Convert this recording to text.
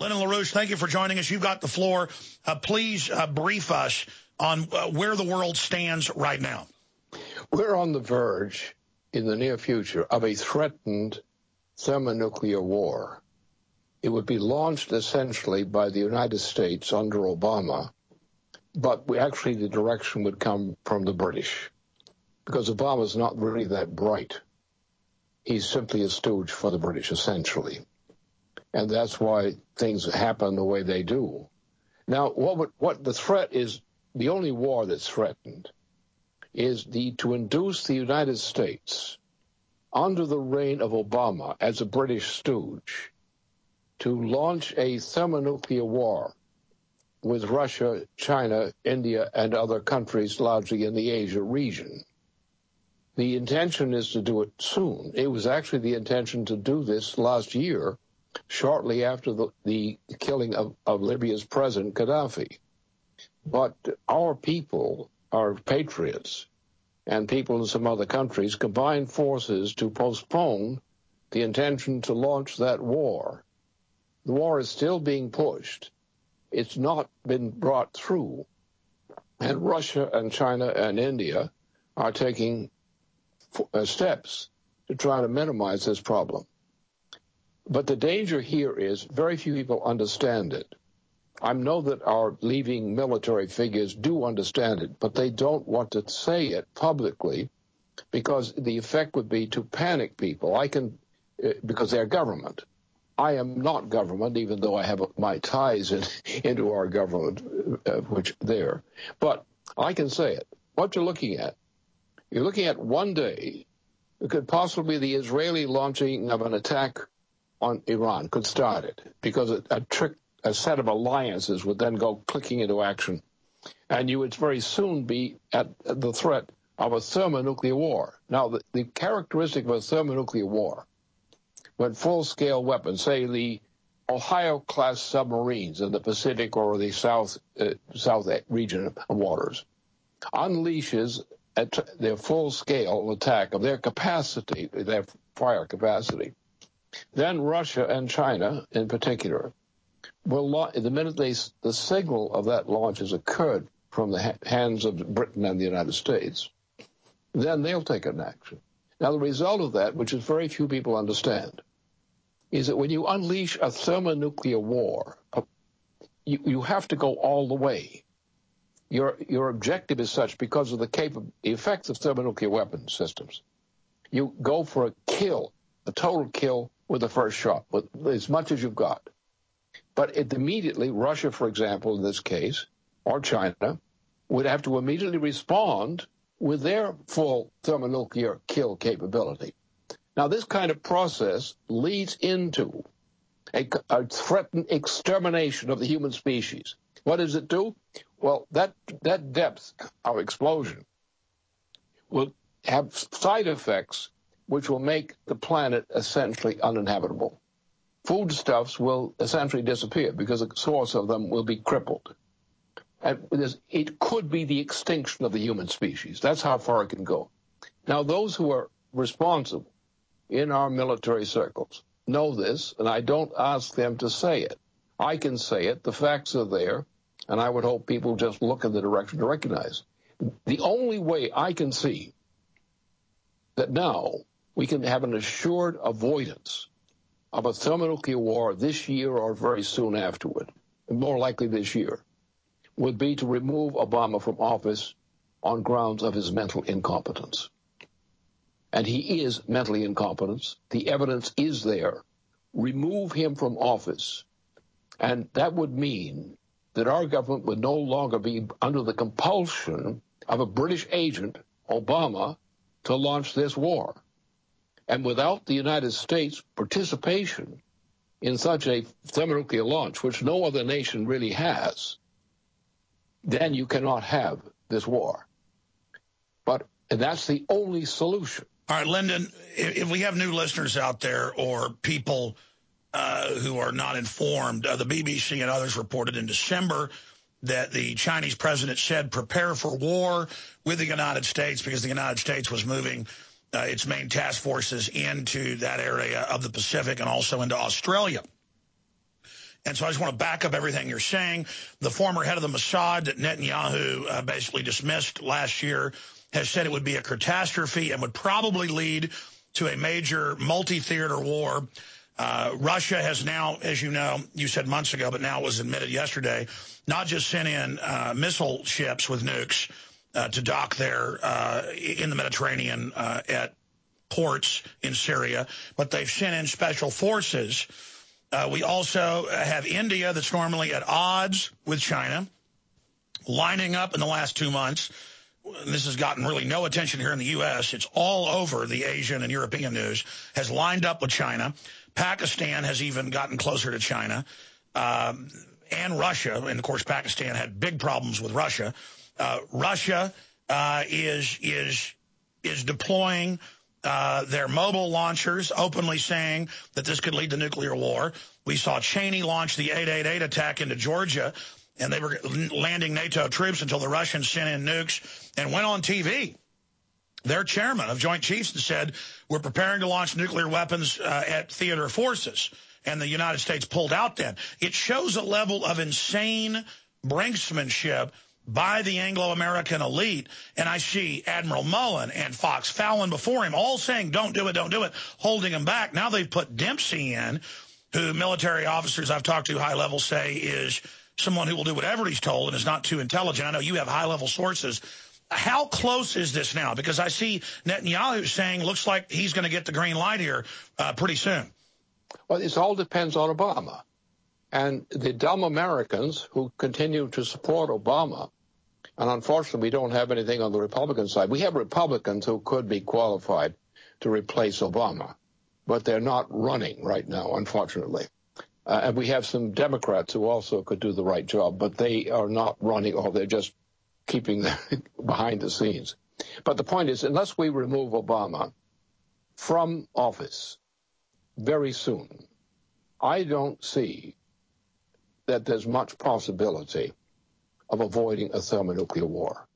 Lyndon LaRouche, thank you for joining us. You've got the floor. Please brief us on where the world stands right now. We're on the verge, in the near future, of a threatened thermonuclear war. It would be launched essentially by the United States under Obama, but actually the direction would come from the British, because Obama's not really that bright. He's simply a stooge for the British, essentially. And that's why things happen the way they do. Now, what the threat is, the only war that's threatened is to induce the United States, under the reign of Obama as a British stooge, to launch a thermonuclear war with Russia, China, India, and other countries largely in the Asia region. The intention is to do it soon. It was actually the intention to do this last year, shortly after the killing of Libya's president, Gaddafi. But our people, our patriots, and people in some other countries combined forces to postpone the intention to launch that war. The war is still being pushed. It's not been brought through. And Russia and China and India are taking steps to try to minimize this problem. But the danger here is very few people understand it. I know that our leading military figures do understand it, but they don't want to say it publicly because the effect would be to panic people. Because they're government. I am not government, even though I have my ties into our government, which there. But I can say it. What you're looking at one day, it could possibly the Israeli launching of an attack on Iran could start it, because a set of alliances would then go clicking into action, and you would very soon be at the threat of a thermonuclear war. Now, the characteristic of a thermonuclear war, when full-scale weapons, say the Ohio-class submarines in the Pacific or the South region of waters, unleashes their full-scale attack of their capacity, their fire capacity, then Russia and China in particular will, the minute the signal of that launch has occurred from the hands of Britain and the United States, then they'll take an action. Now, the result of that, which is very few people understand, is that when you unleash a thermonuclear war, you have to go all the way. Your objective is such because of the effects of thermonuclear weapon systems. You go for a total kill with the first shot, with as much as you've got. But immediately, Russia, for example, in this case, or China, would have to immediately respond with their full thermonuclear kill capability. Now, this kind of process leads into a threatened extermination of the human species. What does it do? Well, that depth of explosion will have side effects which will make the planet essentially uninhabitable. Foodstuffs will essentially disappear because the source of them will be crippled. And it could be the extinction of the human species. That's how far it can go. Now, those who are responsible in our military circles know this, and I don't ask them to say it. I can say it. The facts are there, and I would hope people just look in the direction to recognize. The only way I can see that now we can have an assured avoidance of a thermonuclear war this year or very soon afterward, and more likely this year, would be to remove Obama from office on grounds of his mental incompetence. And he is mentally incompetent. The evidence is there. Remove him from office. And that would mean that our government would no longer be under the compulsion of a British agent, Obama, to launch this war. And without the United States' participation in such a thermonuclear launch, which no other nation really has, then you cannot have this war. And that's the only solution. All right, Lyndon, if we have new listeners out there or people who are not informed, the BBC and others reported in December that the Chinese president said prepare for war with the United States because the United States was moving its main task forces into that area of the Pacific and also into Australia. And so I just want to back up everything you're saying. The former head of the Mossad that Netanyahu basically dismissed last year has said it would be a catastrophe and would probably lead to a major multi-theater war. Russia has now, as you know, you said months ago, but now it was admitted yesterday, not just sent in missile ships with nukes to dock there in the Mediterranean at ports in Syria, but they've sent in special forces. We also have India that's normally at odds with China, lining up in the last 2 months. This has gotten really no attention here in the U.S. It's all over the Asian and European news, has lined up with China. Pakistan has even gotten closer to China, and Russia. And, of course, Pakistan had big problems with Russia. Russia is deploying their mobile launchers, openly saying that this could lead to nuclear war. We saw Cheney launch the 888 attack into Georgia, and they were landing NATO troops until the Russians sent in nukes and went on TV. Their chairman of Joint Chiefs said, we're preparing to launch nuclear weapons at theater forces, and the United States pulled out then. It shows a level of insane brinksmanship by the Anglo-American elite, and I see Admiral Mullen and Fox Fallon before him all saying, don't do it, holding him back. Now they've put Dempsey in, who military officers I've talked to high level say is someone who will do whatever he's told and is not too intelligent. I know you have high-level sources. How close is this now? Because I see Netanyahu saying looks like he's going to get the green light here pretty soon. Well, this all depends on Obama. And the dumb Americans who continue to support Obama, and unfortunately we don't have anything on the Republican side. We have Republicans who could be qualified to replace Obama, but they're not running right now, unfortunately. And we have some Democrats who also could do the right job, but they are not running, or they're just keeping them behind the scenes. But the point is, unless we remove Obama from office very soon, I don't see that there's much possibility of avoiding a thermonuclear war.